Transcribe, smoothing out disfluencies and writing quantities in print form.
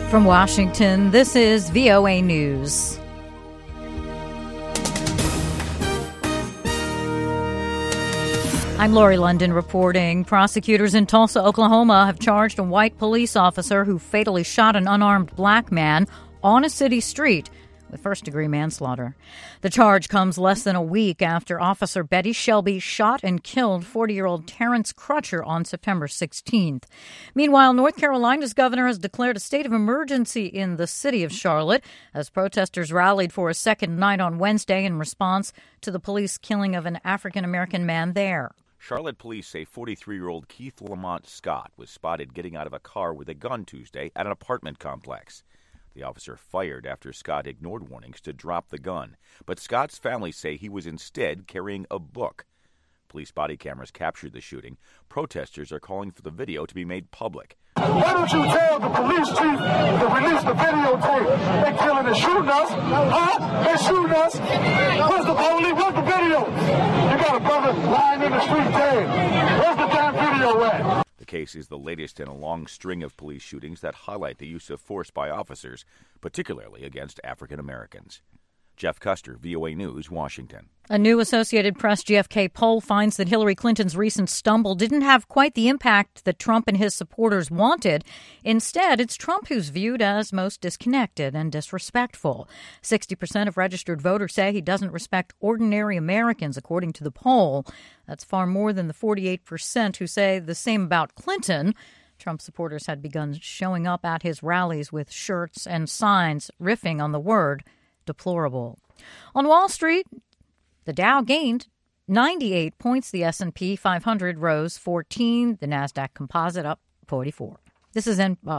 From Washington, this is VOA News. I'm Lori London reporting. Prosecutors in Tulsa, Oklahoma have charged a white police officer who fatally shot an unarmed black man on a city street with first-degree manslaughter. The charge comes less than a week after Officer Betty Shelby shot and killed 40-year-old Terrence Crutcher on September 16th. Meanwhile, North Carolina's governor has declared a state of emergency in the city of Charlotte as protesters rallied for a second night on Wednesday in response to the police killing of an African-American man there. Charlotte police say 43-year-old Keith Lamont Scott was spotted getting out of a car with a gun Tuesday at an apartment complex. The officer fired after Scott ignored warnings to drop the gun, but Scott's family say he was instead carrying a book. Police body cameras captured the shooting. Protesters are calling for the video to be made public. Why don't you tell the police chief to release the videotape? They're killing and shooting us. Huh? They're shooting us. Where's the police? Where's the video? You got a brother lying in the street dead. Where's the damn video at? The case is the latest in a long string of police shootings that highlight the use of force by officers, particularly against African Americans. Jeff Custer, VOA News, Washington. A new Associated Press GFK poll finds that Hillary Clinton's recent stumble didn't have quite the impact that Trump and his supporters wanted. Instead, it's Trump who's viewed as most disconnected and disrespectful. 60% of registered voters say he doesn't respect ordinary Americans, according to the poll. That's far more than the 48% who say the same about Clinton. Trump supporters had begun showing up at his rallies with shirts and signs riffing on the word deplorable. On Wall Street, the Dow gained 98 points. The S&P 500 rose 14. The NASDAQ Composite up 44. This is